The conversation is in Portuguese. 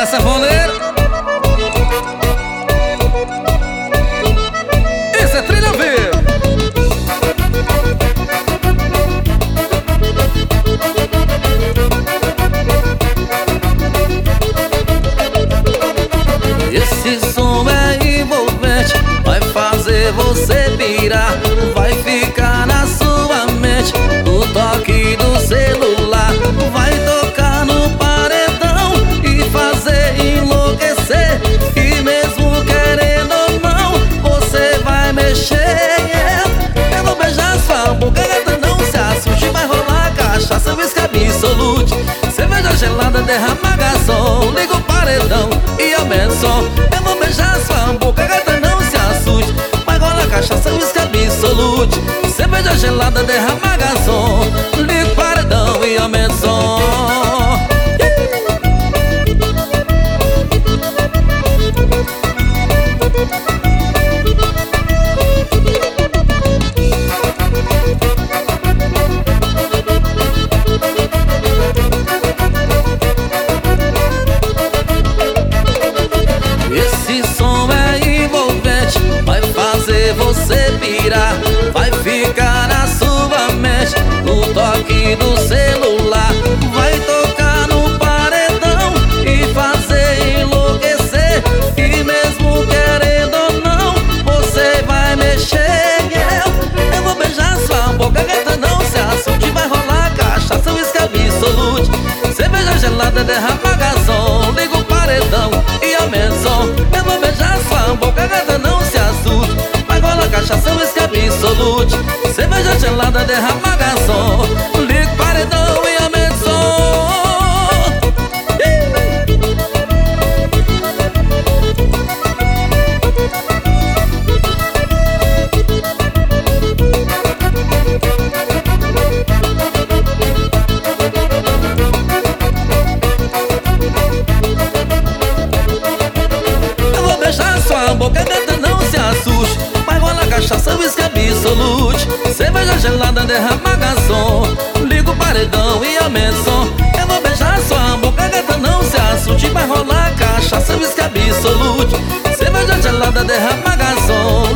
sanfoneiro. Isso é trilha viva. Esse som é envolvente, vai fazer você pirar, vai ficar na sua mente o toque do celular, vai tocar no paredão e fazer enlouquecer. E mesmo querendo ou não, você vai mexer. Eu vou beijar sua boca, gata, não se assuste, vai rolar cachaça, whisky absolute, cerveja gelada, derrama garçom, liga o paredão e aumenta o som. Eu vou beijar sua boca, gata, não se assuste, vai rolar cachaça, whisky absolute, cerveja gelada, derrama garçom, liga o paredão e aumenta o som. Esse som é envolvente, vai fazer você pirar, vai ficar na sua mente o toque do celular, vai tocar no paredão e fazer enlouquecer. E mesmo querendo ou não, você vai mexer. Eu vou beijar sua boca, gata, não se assuste, vai rolar cachaça, whisky absolute, cerveja gelada, derrama garçom, liga o paredão e aumenta o som. Eu vou beijar sua boca, gata, não se assuste, vai rolar cachaça, whisky absolute, cerveja gelada, derrama garçom, liga o paredão e aumenta o som. Beijar sua boca, gata, não se assuste, vai rolar cachaça, whisky absolute, cerveja gelada, derrama garçom, liga o paredão e aumenta o som. Eu vou beijar sua boca, gata, não se assuste, vai rolar cachaça, whisky absolute, cerveja gelada, derrama garçom,